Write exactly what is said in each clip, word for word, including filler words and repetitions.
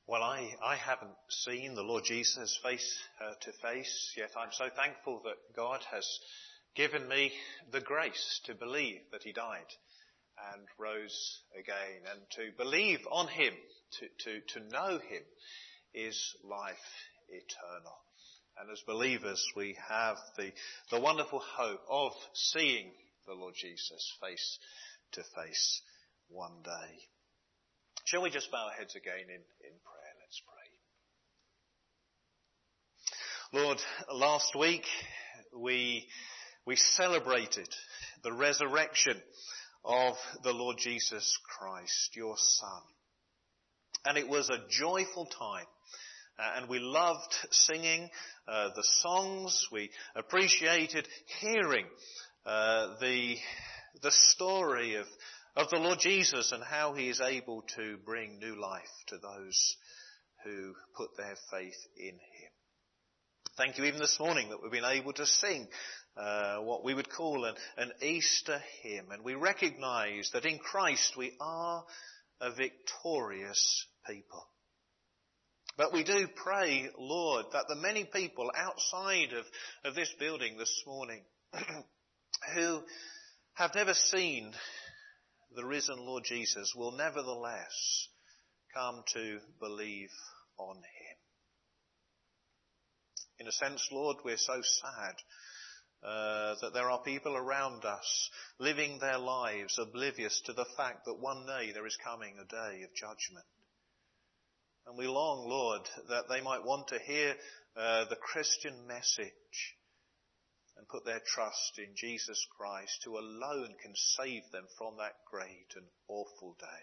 Well, I, I haven't seen the Lord Jesus face uh, to face, yet I'm so thankful that God has given me the grace to believe that he died and rose again, and to believe on him, to, to, to know him is life eternal. And as believers, we have the, the wonderful hope of seeing the Lord Jesus face to face one day. Shall we just bow our heads again in, in prayer? Let's pray. Lord, last week we, we celebrated the resurrection of the Lord Jesus Christ, your Son. And it was a joyful time. Uh, and we loved singing uh, the songs. We appreciated hearing uh, the the story of, of the Lord Jesus and how he is able to bring new life to those who put their faith in him. Thank you even this morning that we've been able to sing uh, what we would call an, an Easter hymn. And we recognise that in Christ we are a victorious people. But we do pray, Lord, that the many people outside of, of this building this morning who have never seen the risen Lord Jesus will nevertheless come to believe on him. In a sense, Lord, we're so sad uh, that there are people around us living their lives oblivious to the fact that one day there is coming a day of judgment. And we long, Lord, that they might want to hear uh, the Christian message and put their trust in Jesus Christ, who alone can save them from that great and awful day.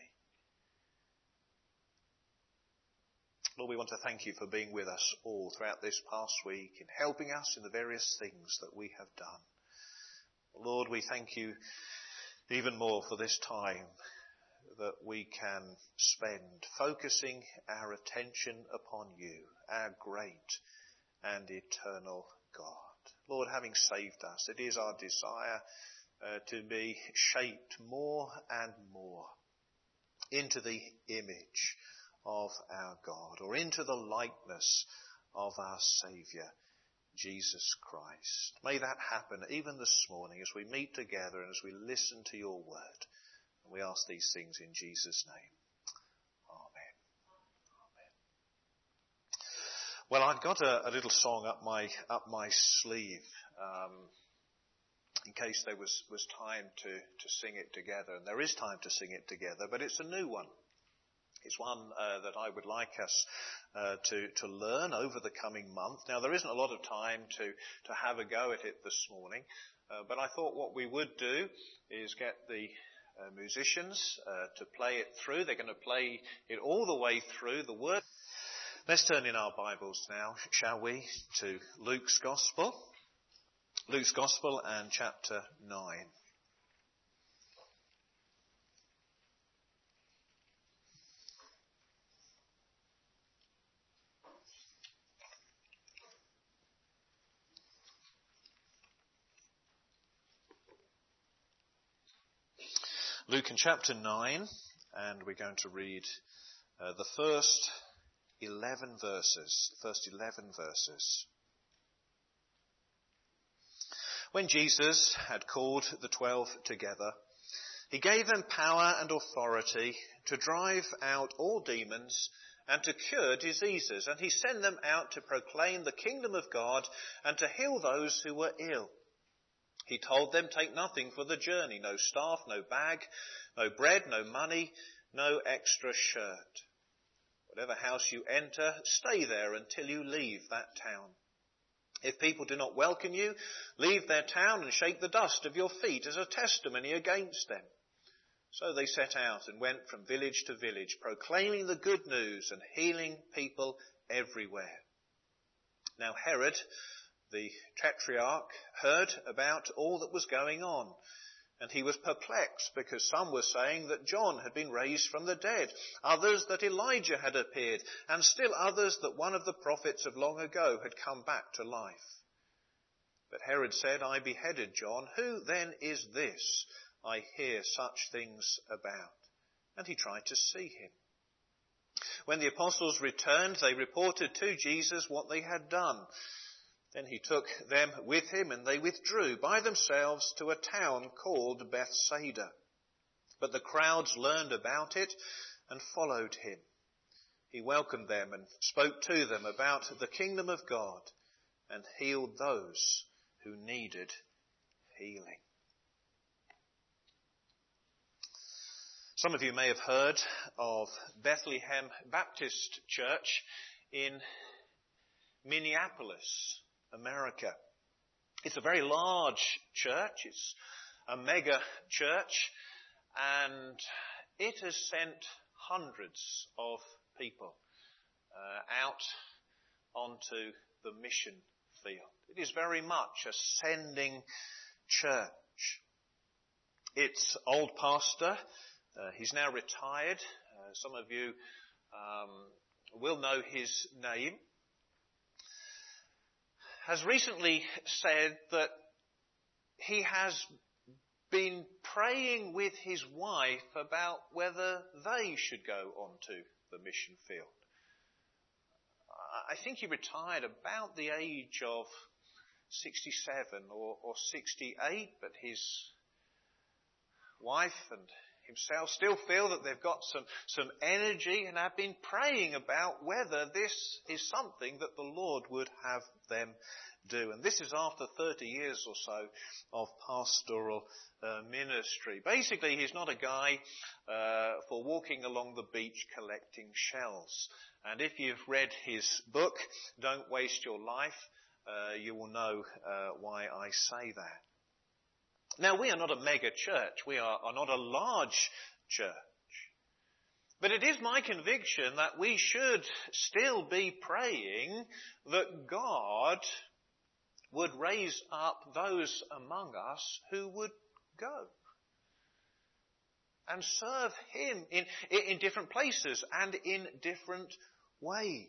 Lord, we want to thank you for being with us all throughout this past week and helping us in the various things that we have done. Lord, we thank you even more for this time that we can spend focusing our attention upon you, our great and eternal God. Lord, having saved us, it is our desire uh, to be shaped more and more into the image of our God, or into the likeness of our Saviour, Jesus Christ. May that happen even this morning as we meet together and as we listen to your word. And we ask these things in Jesus' name. Amen. Amen. Well, I've got a, a little song up my up my sleeve, um, in case there was, was time to, to sing it together. And there is time to sing it together, but it's a new one. It's one uh, that I would like us uh, to, to learn over the coming month. Now, there isn't a lot of time to, to have a go at it this morning, uh, but I thought what we would do is get the uh, musicians uh, to play it through. They're going to play it all the way through the word. Let's turn in our Bibles now, shall we, to Luke's Gospel. Luke's Gospel and chapter nine. Luke in chapter nine, and we're going to read uh, the first eleven verses. The first eleven verses. When Jesus had called the twelve together, he gave them power and authority to drive out all demons and to cure diseases, and he sent them out to proclaim the kingdom of God and to heal those who were ill. He told them, take nothing for the journey, no staff, no bag, no bread, no money, no extra shirt. Whatever house you enter, stay there until you leave that town. If people do not welcome you, leave their town and shake the dust of your feet as a testimony against them. So they set out and went from village to village, proclaiming the good news and healing people everywhere. Now Herod, the Tetrarch, heard about all that was going on, and he was perplexed because some were saying that John had been raised from the dead, others that Elijah had appeared, and still others that one of the prophets of long ago had come back to life. But Herod said, I beheaded John. Who then is this I hear such things about? And he tried to see him. When the apostles returned, they reported to Jesus what they had done. Then he took them with him, and they withdrew by themselves to a town called Bethsaida. But the crowds learned about it and followed him. He welcomed them and spoke to them about the kingdom of God and healed those who needed healing. Some of you may have heard of Bethlehem Baptist Church in Minneapolis, America. It's a very large church. It's a mega church, and it has sent hundreds of people uh, out onto the mission field. It is very much a sending church. Its old pastor, Uh, he's now retired. Uh, some of you um, will know his name. Has recently said that he has been praying with his wife about whether they should go onto the mission field. I think he retired about the age of sixty-seven or, or sixty-eight, but his wife and himself still feel that they've got some, some energy and have been praying about whether this is something that the Lord would have them do. And this is after thirty years or so of pastoral uh, ministry. Basically, he's not a guy uh, for walking along the beach collecting shells. And if you've read his book, Don't Waste Your Life, uh, you will know uh, why I say that. Now, we are not a mega church. We are, are not a large church. But it is my conviction that we should still be praying that God would raise up those among us who would go and serve him in, in different places and in different ways.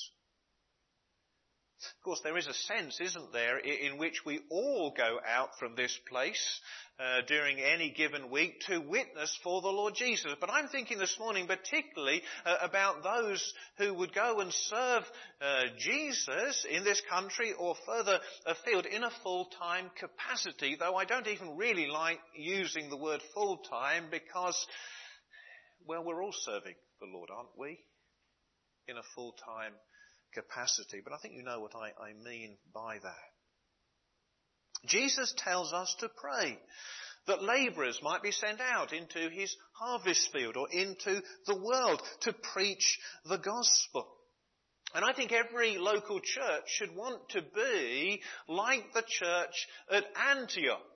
Of course, there is a sense, isn't there, in which we all go out from this place uh, during any given week to witness for the Lord Jesus. But I'm thinking this morning particularly uh, about those who would go and serve uh, Jesus in this country or further afield in a full-time capacity, though I don't even really like using the word full-time because, well, we're all serving the Lord, aren't we? In a full-time capacity. But I think you know what I, I mean by that. Jesus tells us to pray that labourers might be sent out into his harvest field or into the world to preach the gospel. And I think every local church should want to be like the church at Antioch.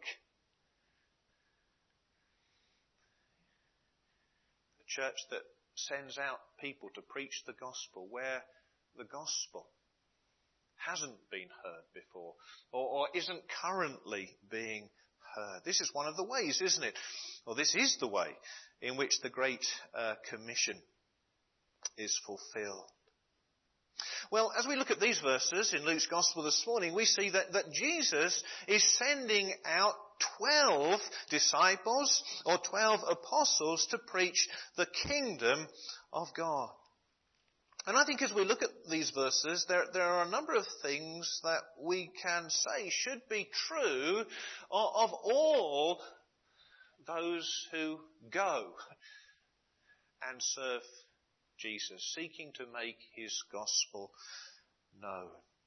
A church that sends out people to preach the gospel where the gospel hasn't been heard before or, or isn't currently being heard. This is one of the ways, isn't it? Or this is the way in which the Great uh, Commission is fulfilled. Well, as we look at these verses in Luke's Gospel this morning, we see that, that Jesus is sending out twelve disciples or twelve apostles to preach the kingdom of God. And I think as we look at these verses, there, there are a number of things that we can say should be true of, of all those who go and serve Jesus, seeking to make his gospel known.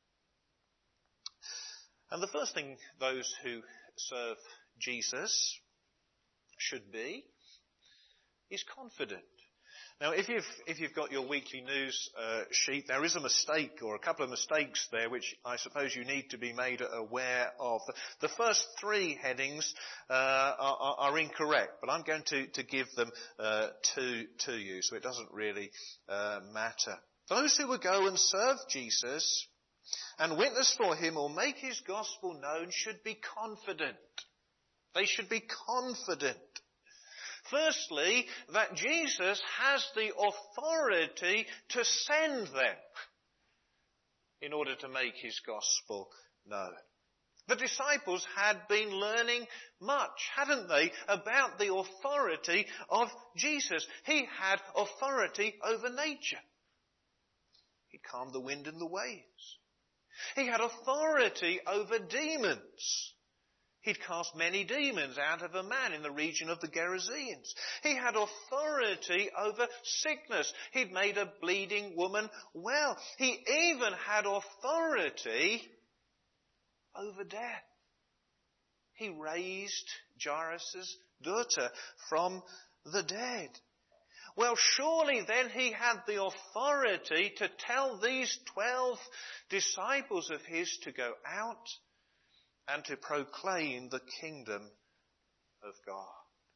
And the first thing those who serve Jesus should be is confident. Now, if you've, if you've got your weekly news uh, sheet, there is a mistake or a couple of mistakes there which I suppose you need to be made aware of. The, the first three headings uh, are, are incorrect, but I'm going to, to give them uh, to, to you, so it doesn't really uh, matter. Those who will go and serve Jesus and witness for him or make his gospel known should be confident. They should be confident. Firstly, that Jesus has the authority to send them in order to make his gospel known. The disciples had been learning much, hadn't they, about the authority of Jesus. He had authority over nature. He calmed the wind and the waves. He had authority over demons. He'd cast many demons out of a man in the region of the Gerasenes. He had authority over sickness. He'd made a bleeding woman well. He even had authority over death. He raised Jairus' daughter from the dead. Well, surely then he had the authority to tell these twelve disciples of his to go out and to proclaim the kingdom of God.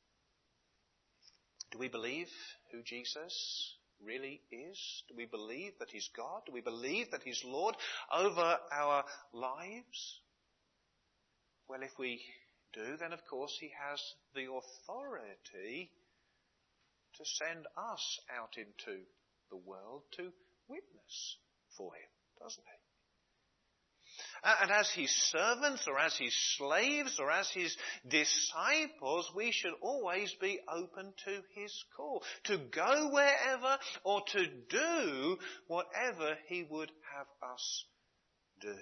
Do we believe who Jesus really is? Do we believe that he's God? Do we believe that he's Lord over our lives? Well, if we do, then of course he has the authority to send us out into the world to witness for him, doesn't he? And as his servants or as his slaves or as his disciples, we should always be open to his call, to go wherever or to do whatever he would have us do.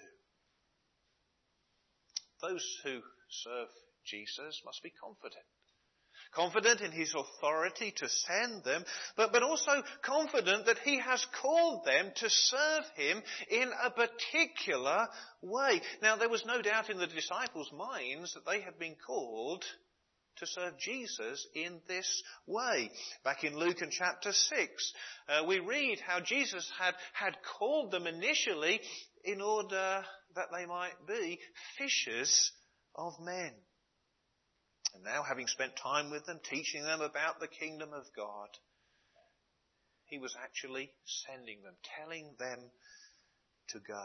Those who serve Jesus must be confident. Confident in his authority to send them, but, but also confident that he has called them to serve him in a particular way. Now, there was no doubt in the disciples' minds that they had been called to serve Jesus in this way. Back in Luke in chapter six, uh, we read how Jesus had, had called them initially in order that they might be fishers of men. And now, having spent time with them, teaching them about the kingdom of God, he was actually sending them, telling them to go.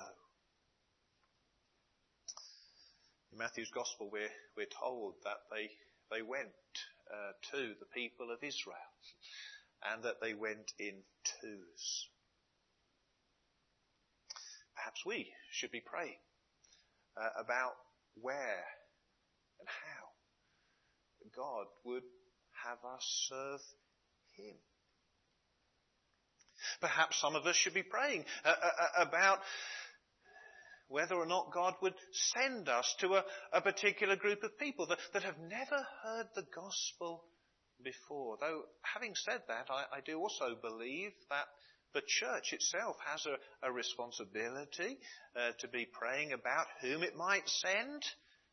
In Matthew's Gospel, we're, we're told that they, they went uh, to the people of Israel, and that they went in twos. Perhaps we should be praying uh, about where and how God would have us serve him. Perhaps some of us should be praying uh, uh, about whether or not God would send us to a, a particular group of people that, that have never heard the gospel before. Though, having said that, I, I do also believe that the church itself has a, a responsibility uh, to be praying about whom it might send,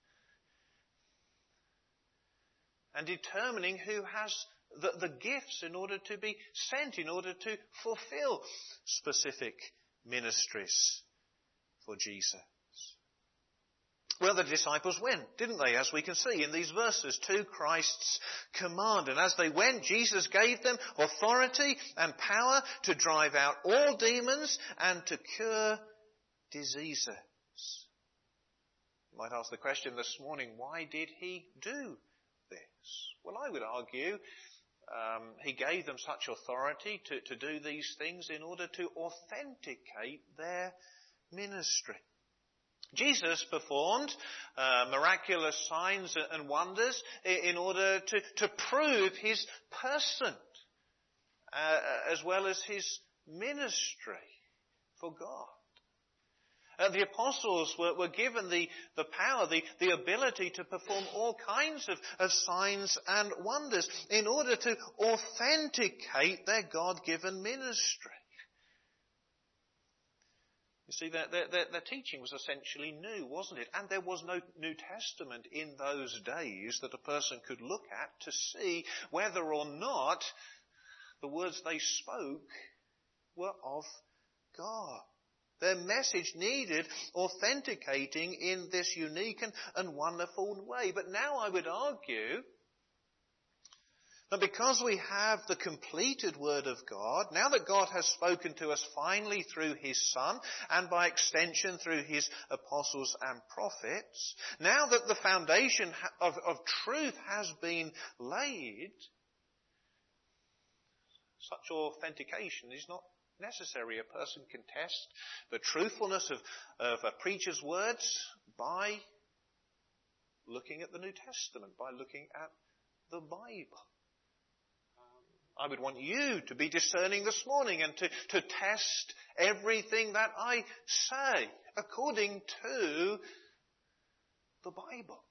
and determining who has the, the gifts in order to be sent, in order to fulfill specific ministries for Jesus. Well, the disciples went, didn't they, as we can see in these verses, to Christ's command. And as they went, Jesus gave them authority and power to drive out all demons and to cure diseases. You might ask the question this morning, why did he do this? Well, I would argue um, he gave them such authority to, to do these things in order to authenticate their ministry. Jesus performed uh, miraculous signs and wonders in order to, to prove his person uh, as well as his ministry for God. Uh, the apostles were, were given the, the power, the, the ability to perform all kinds of, of signs and wonders in order to authenticate their God-given ministry. You see, their, their, their teaching was essentially new, wasn't it? And there was no New Testament in those days that a person could look at to see whether or not the words they spoke were of God. Their message needed authenticating in this unique and, and wonderful way. But now I would argue that because we have the completed Word of God, now that God has spoken to us finally through his Son, and by extension through his apostles and prophets, now that the foundation of, of truth has been laid, such authentication is not necessary. A person can test the truthfulness of, of a preacher's words by looking at the New Testament, by looking at the Bible. I would want you to be discerning this morning and to, to test everything that I say according to the Bible.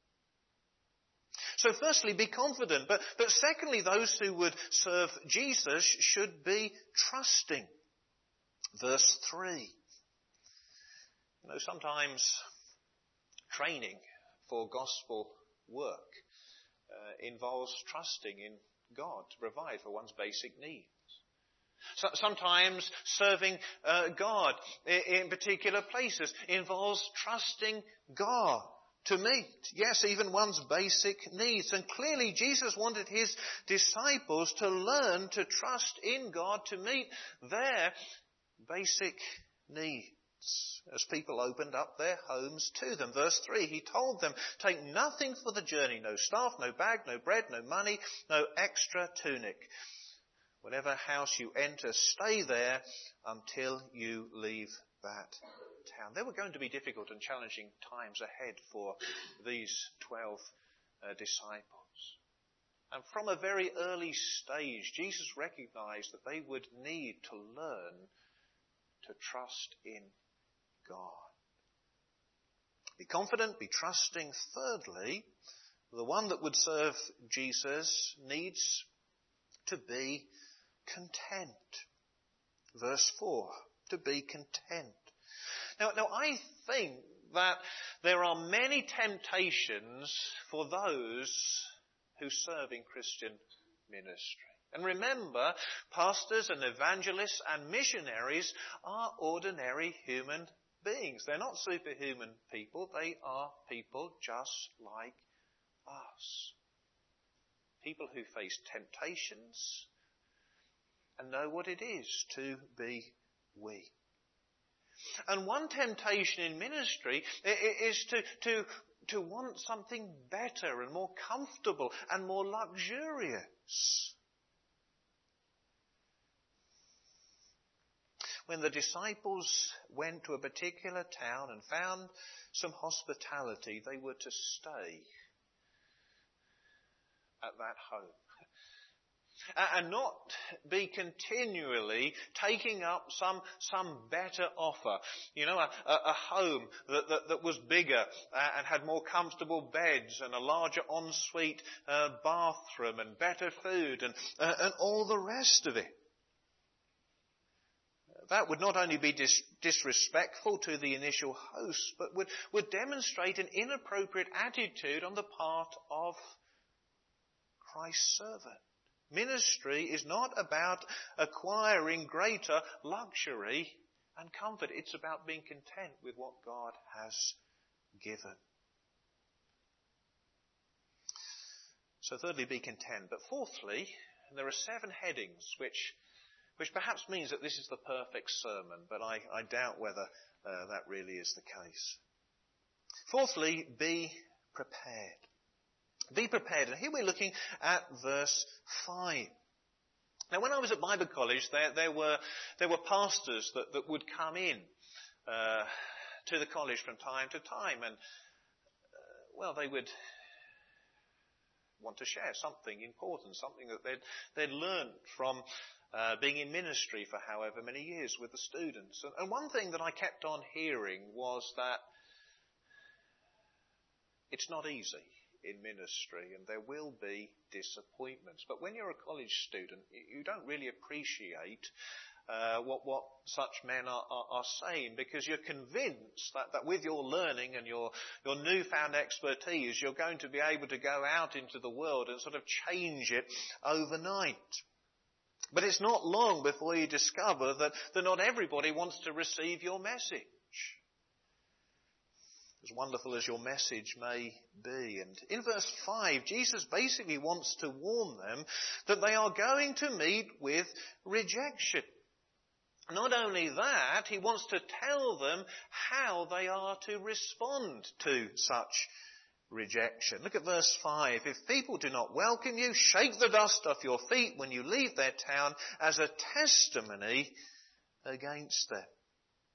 So firstly, be confident. But, but secondly, those who would serve Jesus should be trusting. Verse three. You know, sometimes training for gospel work uh, involves trusting in God to provide for one's basic needs. So, sometimes serving uh, God in, in particular places involves trusting God to meet, yes, even one's basic needs. And clearly Jesus wanted his disciples to learn to trust in God to meet their basic needs as people opened up their homes to them. Verse three, he told them, take nothing for the journey, no staff, no bag, no bread, no money, no extra tunic. Whatever house you enter, stay there until you leave that town. There were going to be difficult and challenging times ahead for these twelve uh, disciples. And from a very early stage, Jesus recognized that they would need to learn to trust in God. Be confident, be trusting. Thirdly, the one that would serve Jesus needs to be content. Verse four, to be content. Now, now I think that there are many temptations for those who serve in Christian ministry. And remember, pastors and evangelists and missionaries are ordinary human beings. They're not superhuman people. They are people just like us. People who face temptations and know what it is to be weak. And one temptation in ministry is to, to, to want something better and more comfortable and more luxurious. When the disciples went to a particular town and found some hospitality, they were to stay at that home. And not be continually taking up some some better offer. You know, a, a, a home that, that, that was bigger and had more comfortable beds and a larger ensuite uh, bathroom and better food and, uh, and all the rest of it. That would not only be dis- disrespectful to the initial host, but would, would demonstrate an inappropriate attitude on the part of Christ's servant. Ministry is not about acquiring greater luxury and comfort. It's about being content with what God has given. So thirdly, be content. But fourthly, there are seven headings which which perhaps means that this is the perfect sermon, but I, I doubt whether uh, that really is the case. Fourthly, be prepared. Be prepared. And here we're looking at verse five. Now, when I was at Bible college, there, there were there were pastors that, that would come in uh, to the college from time to time, and uh, well, they would want to share something important, something that they'd they'd learned from uh, being in ministry for however many years with the students. And, and one thing that I kept on hearing was that it's not easy in ministry, and there will be disappointments. But when you're a college student, you don't really appreciate uh, what what such men are, are, are saying, because you're convinced that, that with your learning and your, your newfound expertise, you're going to be able to go out into the world and sort of change it overnight. But it's not long before you discover that, that not everybody wants to receive your message. As wonderful as your message may be. And in verse five, Jesus basically wants to warn them that they are going to meet with rejection. Not only that, he wants to tell them how they are to respond to such rejection. Look at verse five. If people do not welcome you, shake the dust off your feet when you leave their town as a testimony against them.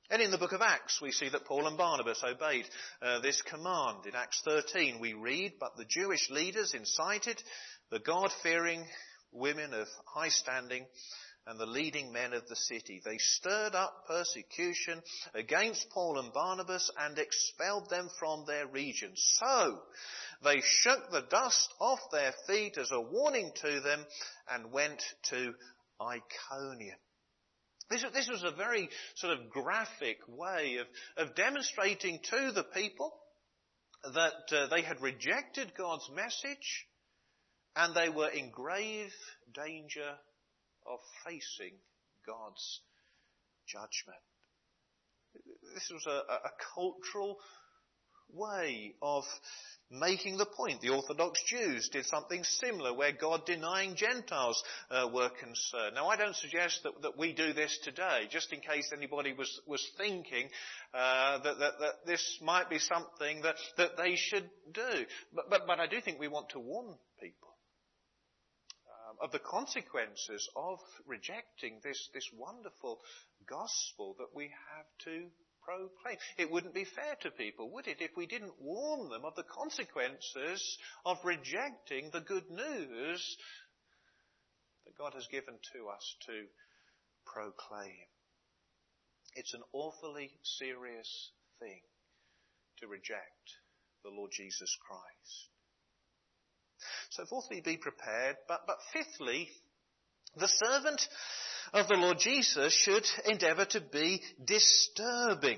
And in the book of Acts, we see that Paul and Barnabas obeyed uh, this command. In Acts thirteen, we read, "But the Jewish leaders incited the God-fearing women of high standing and the leading men of the city. They stirred up persecution against Paul and Barnabas and expelled them from their region. So they shook the dust off their feet as a warning to them and went to Iconium." This, this was a very sort of graphic way of, of demonstrating to the people that uh, they had rejected God's message and they were in grave danger of facing God's judgment. This was a, a cultural way of making the point. The Orthodox Jews did something similar where God-denying Gentiles uh, were concerned. Now, I don't suggest that, that we do this today, just in case anybody was, was thinking uh, that, that, that this might be something that, that they should do. But, but, but I do think we want to warn people of the consequences of rejecting this, this wonderful gospel that we have to proclaim. It wouldn't be fair to people, would it, if we didn't warn them of the consequences of rejecting the good news that God has given to us to proclaim. It's an awfully serious thing to reject the Lord Jesus Christ. So fourthly, be prepared. But, but fifthly, the servant of the Lord Jesus should endeavour to be disturbing.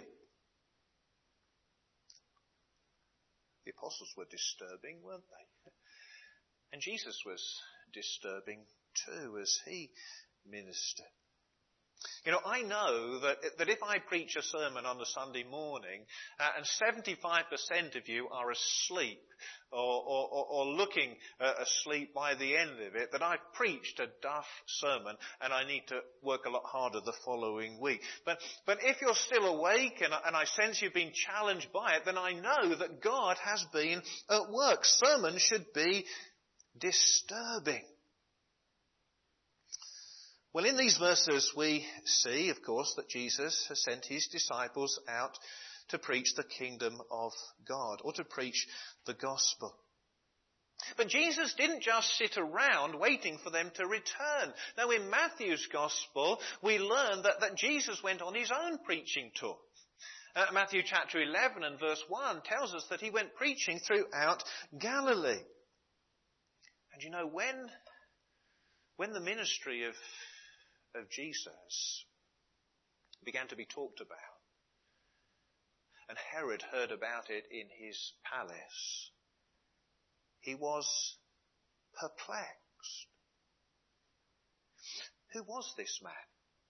The apostles were disturbing, weren't they? And Jesus was disturbing too as he ministered. You know, I know that, that if I preach a sermon on a Sunday morning uh, and seventy-five percent of you are asleep or, or, or, or looking uh, asleep by the end of it, that I've preached a duff sermon and I need to work a lot harder the following week. But, but if you're still awake and, and I sense you've been challenged by it, then I know that God has been at work. Sermons should be disturbing. Well, in these verses we see, of course, that Jesus has sent his disciples out to preach the kingdom of God, or to preach the gospel. But Jesus didn't just sit around waiting for them to return. Now, in Matthew's gospel, we learn that, that Jesus went on his own preaching tour. Uh, Matthew chapter eleven and verse one tells us that he went preaching throughout Galilee. And you know, when, when the ministry of of Jesus began to be talked about, and Herod heard about it in his palace, he was perplexed. Who was this man?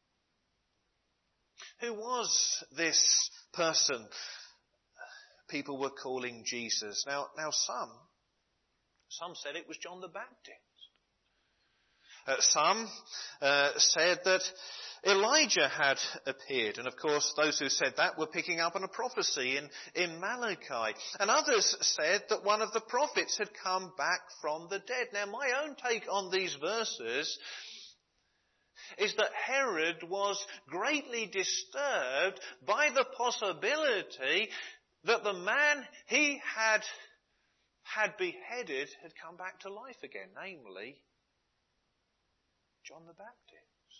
Who was this person people were calling Jesus? Now, now some, some said it was John the Baptist. Uh, some uh, said that Elijah had appeared. And of course, those who said that were picking up on a prophecy in, in Malachi. And others said that one of the prophets had come back from the dead. Now, my own take on these verses is that Herod was greatly disturbed by the possibility that the man he had, had beheaded had come back to life again, namely John the Baptist.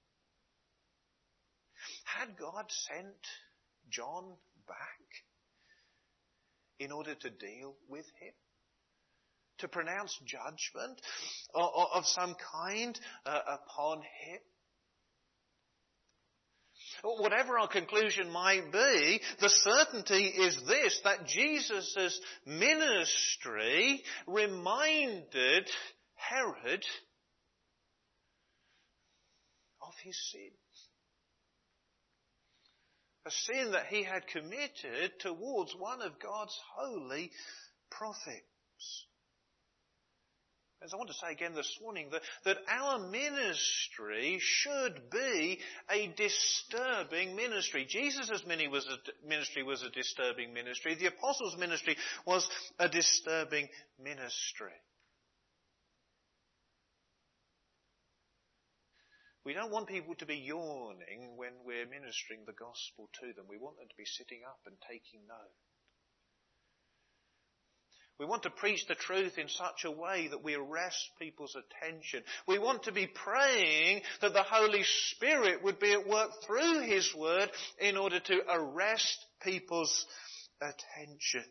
Had God sent John back in order to deal with him? To pronounce judgment of some kind uh, upon him? Whatever our conclusion might be, the certainty is this, that Jesus' ministry reminded Herod of his sin. A sin that he had committed towards one of God's holy prophets. As I want to say again this morning, that, that our ministry should be a disturbing ministry. Jesus' ministry was a disturbing ministry. The apostles' ministry was a disturbing ministry. We don't want people to be yawning when we're ministering the gospel to them. We want them to be sitting up and taking note. We want to preach the truth in such a way that we arrest people's attention. We want to be praying that the Holy Spirit would be at work through His Word in order to arrest people's attention.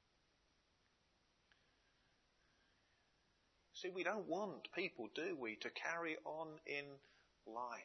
See, we don't want people, do we, to carry on in life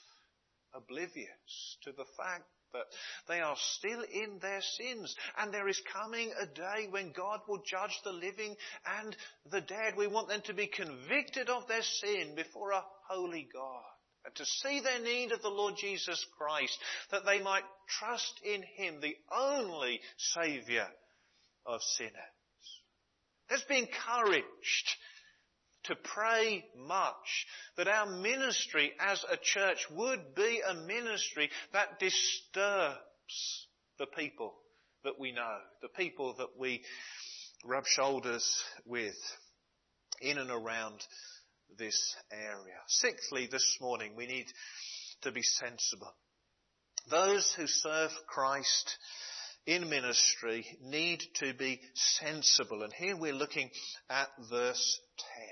oblivious to the fact that they are still in their sins, and there is coming a day when God will judge the living and the dead. We want them to be convicted of their sin before a holy God, and to see their need of the Lord Jesus Christ, that they might trust in Him, the only Saviour of sinners. Let's be encouraged to pray much that our ministry as a church would be a ministry that disturbs the people that we know, the people that we rub shoulders with in and around this area. Sixthly, this morning we need to be sensible. Those who serve Christ in ministry need to be sensible. And here we're looking at verse ten.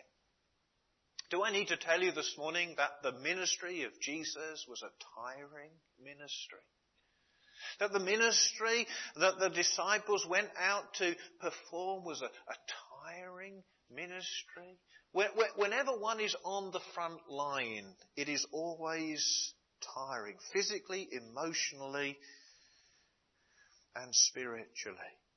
Do I need to tell you this morning that the ministry of Jesus was a tiring ministry? That the ministry that the disciples went out to perform was a, a tiring ministry? Whenever one is on the front line, it is always tiring, physically, emotionally, and spiritually.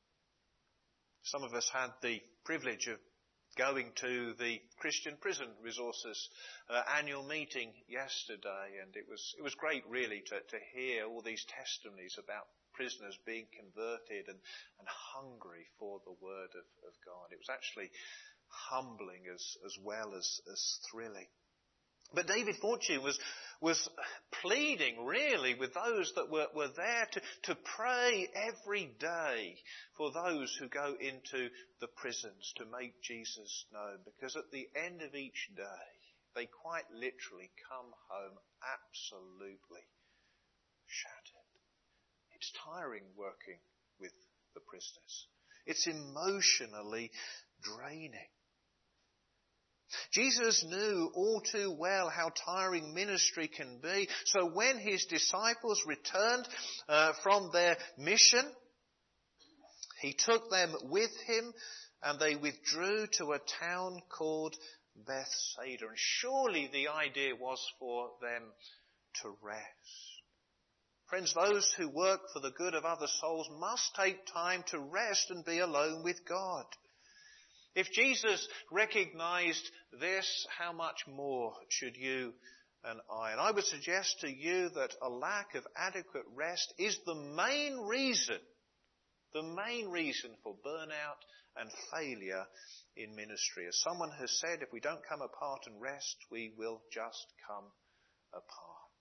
Some of us had the privilege of going to the Christian Prison Resources uh, annual meeting yesterday, and it was it was great really to, to hear all these testimonies about prisoners being converted and, and hungry for the Word of, of God. It was actually humbling as, as well as, as thrilling. But David Fortune was was pleading really with those that were, were there to, to pray every day for those who go into the prisons to make Jesus known. Because at the end of each day, they quite literally come home absolutely shattered. It's tiring working with the prisoners. It's emotionally draining. Jesus knew all too well how tiring ministry can be. So when his disciples returned uh, from their mission, he took them with him and they withdrew to a town called Bethsaida. And surely the idea was for them to rest. Friends, those who work for the good of other souls must take time to rest and be alone with God. If Jesus recognized this, how much more should you and I? And I would suggest to you that a lack of adequate rest is the main reason, the main reason for burnout and failure in ministry. As someone has said, if we don't come apart and rest, we will just come apart.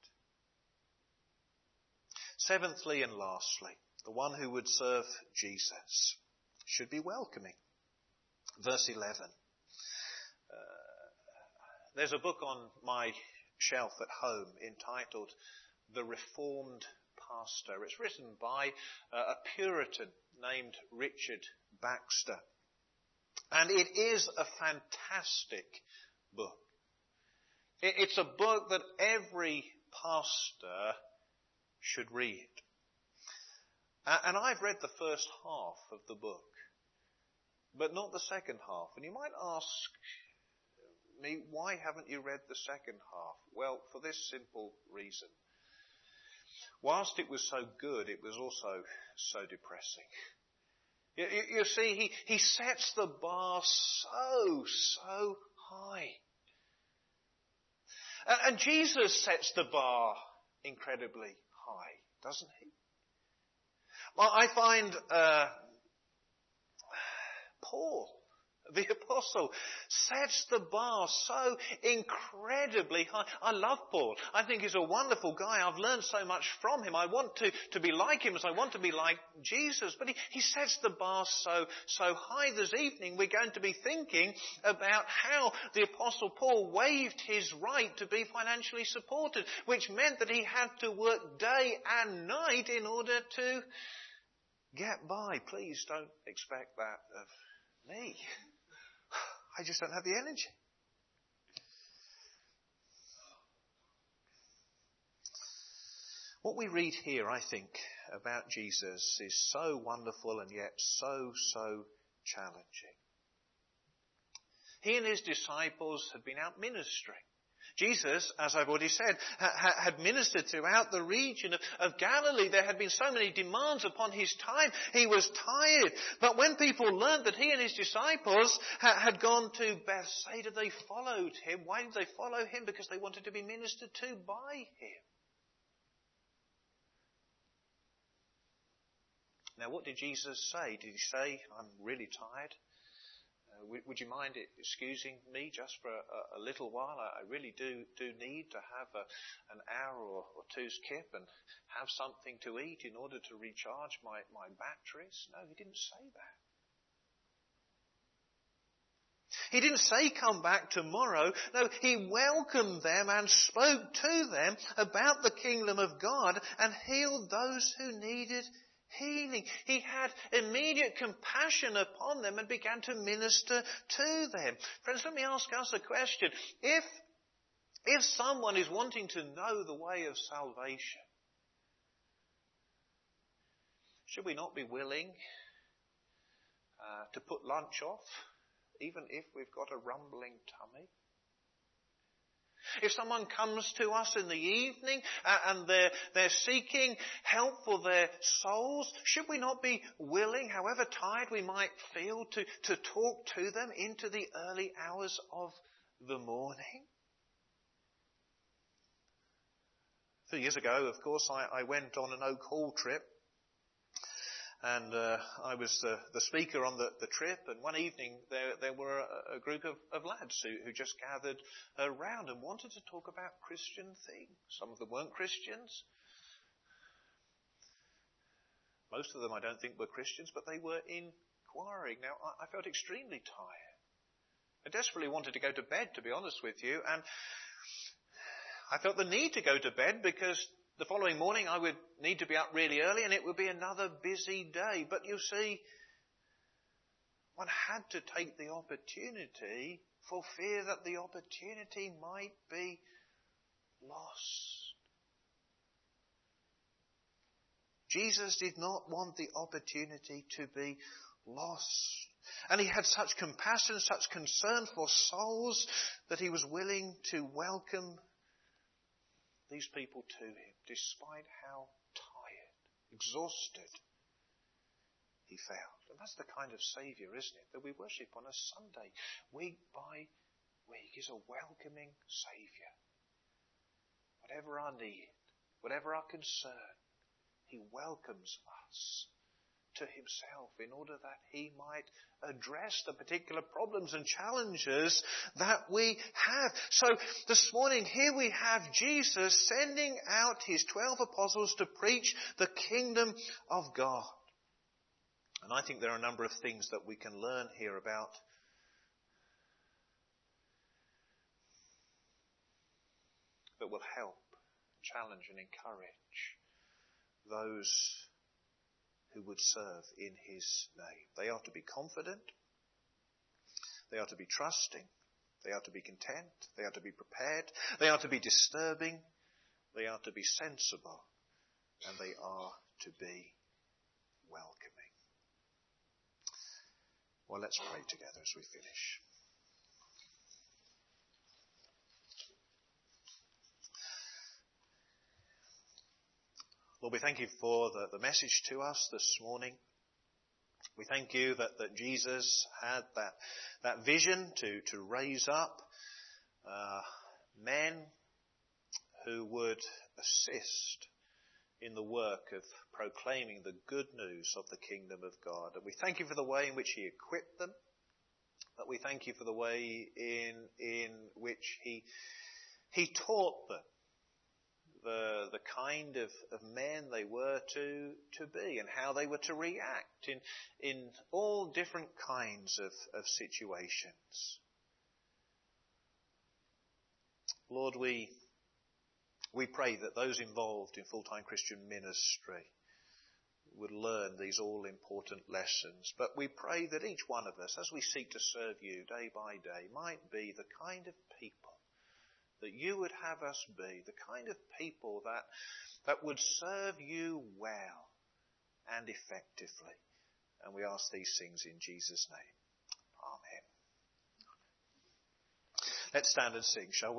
Seventhly and lastly, the one who would serve Jesus should be welcoming. Verse eleven. Uh, there's a book on my shelf at home entitled The Reformed Pastor. It's written by uh, a Puritan named Richard Baxter. And it is a fantastic book. It, it's a book that every pastor should read. Uh, and I've read the first half of the book, but not the second half. And you might ask me, why haven't you read the second half? Well, for this simple reason. Whilst it was so good, it was also so depressing. You, you, you see, he, he sets the bar so, so high. And, and Jesus sets the bar incredibly high, doesn't he? Well, I find Uh, Paul the apostle, sets the bar so incredibly high. I love Paul. I think he's a wonderful guy. I've learned so much from him. I want to, to be like him as I want to be like Jesus. But he, he sets the bar so, so high. This evening we're going to be thinking about how the apostle Paul waived his right to be financially supported, which meant that he had to work day and night in order to get by. Please don't expect that of me. I just don't have the energy. What we read here, I think, about Jesus is so wonderful and yet so, so challenging. He and his disciples had been out ministering. Jesus, as I've already said, ha- had ministered throughout the region of, of Galilee. There had been so many demands upon his time. He was tired. But when people learned that he and his disciples ha- had gone to Bethsaida, they followed him. Why did they follow him? Because they wanted to be ministered to by him. Now, what did Jesus say? Did he say, I'm really tired? Would you mind excusing me just for a, a little while? I really do do need to have a, an hour or, or two's kip and have something to eat in order to recharge my, my batteries. No, he didn't say that. He didn't say come back tomorrow. No, he welcomed them and spoke to them about the kingdom of God and healed those who needed healing. He had immediate compassion upon them and began to minister to them. Friends, let me ask us a question. If, if someone is wanting to know the way of salvation, should we not be willing uh, to put lunch off, even if we've got a rumbling tummy? If someone comes to us in the evening uh, and they're, they're seeking help for their souls, should we not be willing, however tired we might feel, to, to talk to them into the early hours of the morning? A few years ago, of course, I, I went on an Oak Hall trip. And uh, I was the, the speaker on the, the trip, and one evening there, there were a, a group of, of lads who, who just gathered around and wanted to talk about Christian things. Some of them weren't Christians. Most of them I don't think were Christians, but they were inquiring. Now, I, I felt extremely tired. I desperately wanted to go to bed, to be honest with you, and I felt the need to go to bed because the following morning I would need to be up really early and it would be another busy day. But you see, one had to take the opportunity for fear that the opportunity might be lost. Jesus did not want the opportunity to be lost. And he had such compassion, such concern for souls that he was willing to welcome these people to him, despite how tired, exhausted he felt. And that's the kind of Saviour, isn't it, that we worship on a Sunday, week by week. He's a welcoming Saviour. Whatever our need, whatever our concern, he welcomes us to himself in order that he might address the particular problems and challenges that we have. So this morning here we have Jesus sending out his twelve apostles to preach the kingdom of God. And I think there are a number of things that we can learn here about that will help, challenge and encourage those who would serve in his name. They are to be confident. They are to be trusting. They are to be content. They are to be prepared. They are to be disturbing. They are to be sensible. And they are to be welcoming. Well, let's pray together as we finish. Lord, we thank you for the, the message to us this morning. We thank you that, that Jesus had that, that vision to, to raise up uh, men who would assist in the work of proclaiming the good news of the kingdom of God. And we thank you for the way in which he equipped them, But we thank you for the way in in which he he taught them the the kind of, of men they were to to be and how they were to react in in all different kinds of, of situations. Lord, we we pray that those involved in full-time Christian ministry would learn these all-important lessons. But we pray that each one of us, as we seek to serve you day by day, might be the kind of people that you would have us be, the kind of people that, that would serve you well and effectively. And we ask these things in Jesus' name. Amen. Let's stand and sing, shall we?